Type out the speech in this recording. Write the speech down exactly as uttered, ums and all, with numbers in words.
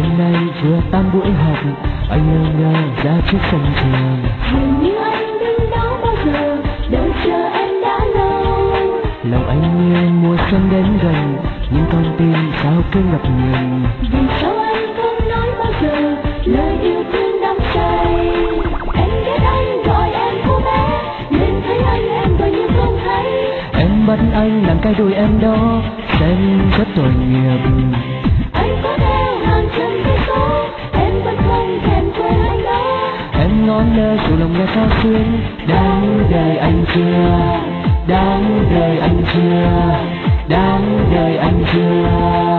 hôm nay vừa tan buổi học, anh ngơ ngơ ra trước sân trường. Dường như anh đứng đó bao giờ, đợi chờ em đã lâu. Lòng anh như mùa xuân đến gần, nhưng con tim sao cứ ngập ngừng. Vì sao anh không nói bao giờ lời yêu thương đắm say? Em ghét anh gọi em cô bé, nên thấy anh em vờ như không thấy. Em bắt anh làm cái đùi em đó, xem rất tội nghiệp. Anh có theo hàng trăm cây số, em vẫn không thèm quên anh đó. Em ngó lơ dù lòng nghe sao xuyên, đáng đời anh chưa, đáng đời anh chưa, đáng đời anh chưa.